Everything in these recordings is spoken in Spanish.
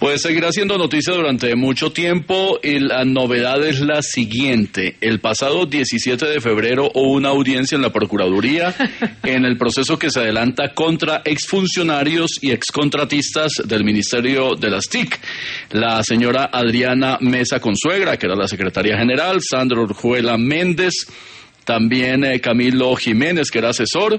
Pues seguirá siendo noticia durante mucho tiempo y la novedad es la siguiente. El pasado 17 de febrero hubo una audiencia en la Procuraduría en el proceso que se adelanta contra exfuncionarios y excontratistas del Ministerio de las TIC. La señora Adriana Mesa Consuegra, que era la secretaria general, Sandra Urjuela Méndez, también Camilo Jiménez, que era asesor,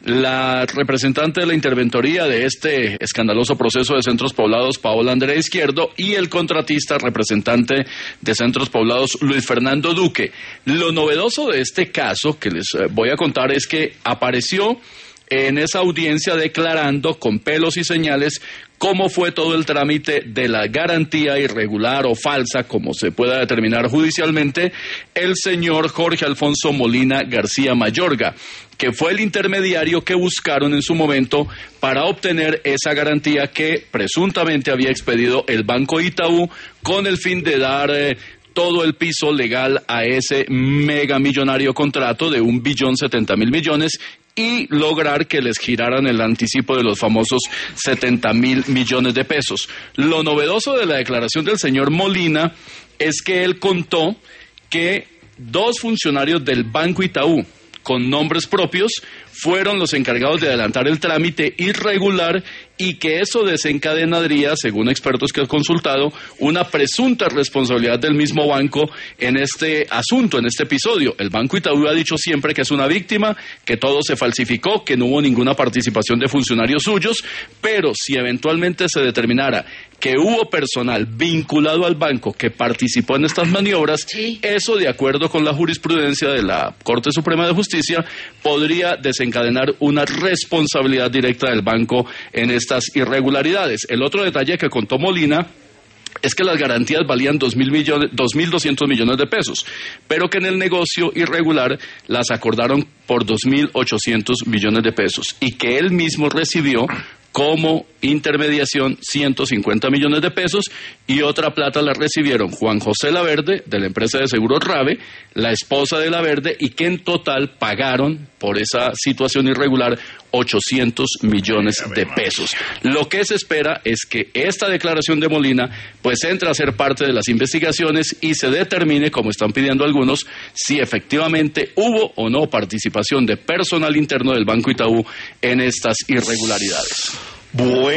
la representante de la interventoría de este escandaloso proceso de Centros Poblados, Paola Andrea Izquierdo, y el contratista representante de Centros Poblados, Luis Fernando Duque. Lo novedoso de este caso que les voy a contar es que apareció en esa audiencia declarando con pelos y señales cómo fue todo el trámite de la garantía irregular o falsa, como se pueda determinar judicialmente, el señor Jorge Alfonso Molina García Mayorga, que fue el intermediario que buscaron en su momento para obtener esa garantía que presuntamente había expedido el Banco Itaú con el fin de dar todo el piso legal a ese megamillonario contrato de 1.070.000.000.000 y lograr que les giraran el anticipo de los famosos 70.000 millones de pesos. Lo novedoso de la declaración del señor Molina es que él contó que 2 funcionarios del Banco Itaú con nombres propios fueron los encargados de adelantar el trámite irregular y que eso desencadenaría, según expertos que he consultado, una presunta responsabilidad del mismo banco en este asunto, en este episodio. El Banco Itaú ha dicho siempre que es una víctima, que todo se falsificó, que no hubo ninguna participación de funcionarios suyos, pero si eventualmente se determinara que hubo personal vinculado al banco que participó en estas maniobras, sí, eso, de acuerdo con la jurisprudencia de la Corte Suprema de Justicia, podría desencadenar una responsabilidad directa del banco en estas irregularidades. El otro detalle que contó Molina es que las garantías valían 2.200 millones de pesos, pero que en el negocio irregular las acordaron por 2.800 millones de pesos y que él mismo recibió como intermediación 150 millones de pesos y otra plata la recibieron Juan José Laverde, de la empresa de seguros RAVE, la esposa de Laverde, y que en total pagaron por esa situación irregular 800 millones de pesos. Lo que se espera es que esta declaración de Molina pues entre a ser parte de las investigaciones y se determine, como están pidiendo algunos, si efectivamente hubo o no participación de personal interno del Banco Itaú en estas irregularidades. Bueno.